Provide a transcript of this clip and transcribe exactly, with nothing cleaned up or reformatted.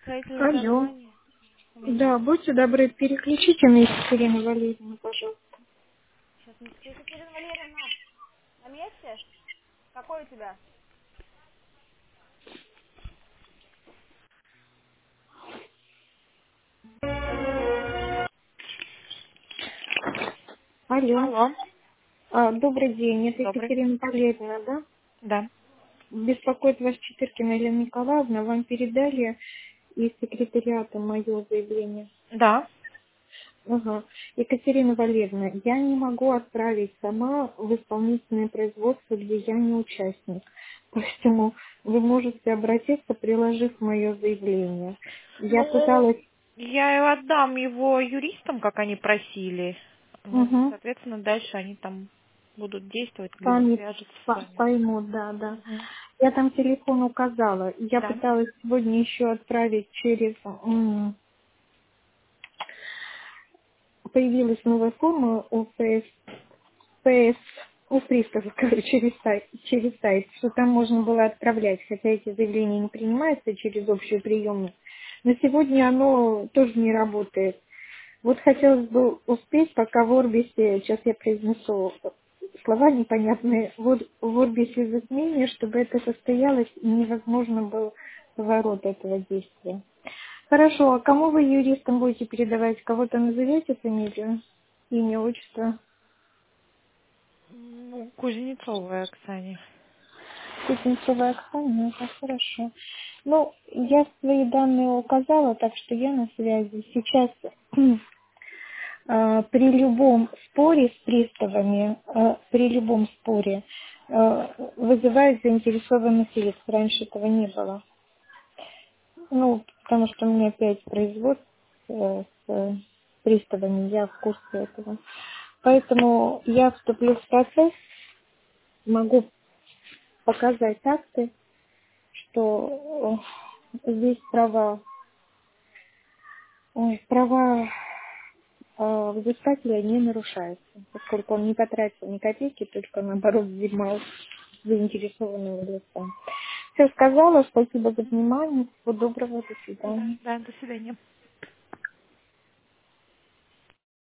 Строительное Алло. образование. Да, Алло. будьте добры, переключите на Екатерину Валерьевну, пожалуйста. Сейчас, минуточку. Екатерина Валерьевна, на месте? Какой у тебя? Алло. Алло, А, добрый день, это добрый. Екатерина Валерьевна, да? Да. Беспокоит вас Четыркина Елена Николаевна. Вам передали из секретариата мое заявление. Да. Ага. Екатерина Валерьевна, я не могу отправить сама в исполнительное производство, где я не участник. Поэтому вы можете обратиться, приложив мое заявление. Я Ну, пыталась... я отдам его юристам, как они просили. Ну, Угу. соответственно, дальше они там будут действовать, либо Сами свяжутся с по- вами. поймут, да, да. Мгм. Я там телефон указала. Я Да. пыталась сегодня еще отправить через... м, Появилась новая форма у ПС, ПС, у приставов, короче, через сайт, через сайт, что там можно было отправлять, хотя эти заявления не принимаются через общую приемную. Но сегодня оно тоже не работает. Вот хотелось бы успеть, пока в Орбисе, сейчас я произнесу слова непонятные, вот в Орбисе затмение, чтобы это состоялось и невозможно был поворот этого действия. Хорошо, а кому вы юристам будете передавать? Кого-то назовете фамилию, имя, отчество? Ну, Кузнецовой Оксане. Кузнецова Оксана, ну это хорошо. Ну, я свои данные указала, так что я на связи. Сейчас А, при любом споре с приставами, а, при любом споре а, вызывает заинтересованных лиц. Раньше этого не было. Ну, потому что у меня опять производство э, с э, приставами, я в курсе этого. Поэтому я вступлю в процесс, могу показать акты, что э, здесь права, ой, права э, взыскателя не нарушаются, поскольку он не потратил ни копейки, только наоборот взимал заинтересованного лица. Все сказала, спасибо за внимание, всего доброго, до Да, свидания. да, до свидания.